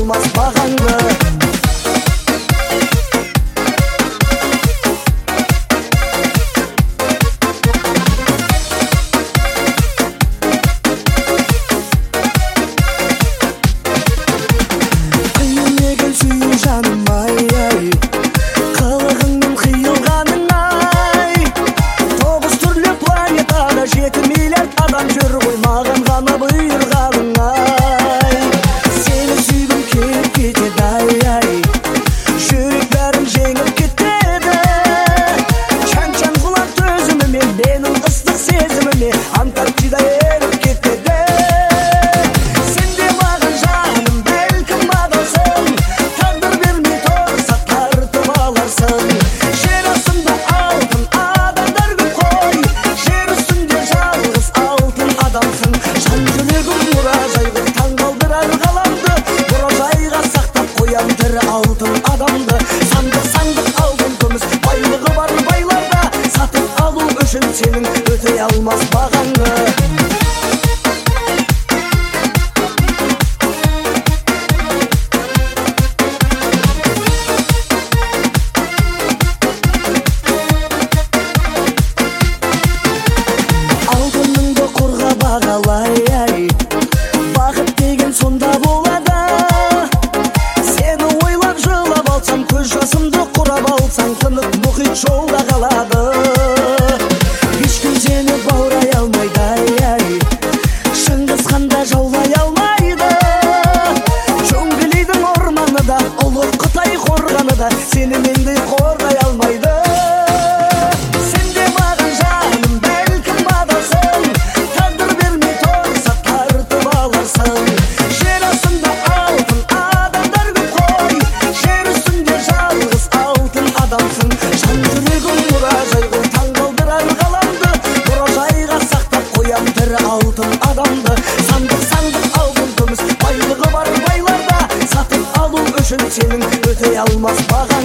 алмас бағаңды. Алтын адамды сандық алтын күміс байлығы бар байларда сатып алу үшін сенің өтей алмас бағаңды. Алтыныңды қорға бағалай, бақыт деген сонда болады. Көз жасымды құрап алсаң, тынық мұхит жолда қалады. Ешкім сені баурай алмайды, Шыңғыс ханда жаулай алмайды. Джунглидің орманы да, ұлы Қытай қорғаны да сені мендей қорғай алмайды. Сен де маған жаным, бәлкім адасың, тағдыр бермей тұрса тартып аларсың. Жер астында алтын адамдар көп қой, жер үстінде жалғыз алтын адамсың. Жан жүрегім мұражай ғой, таңғалдырар ғаламды, мұражайға сақтап қоям тірі алтын адамды. Сандық алтын күміс байлығы бар байларда сатып алу үшін сенің өтей алмас баға.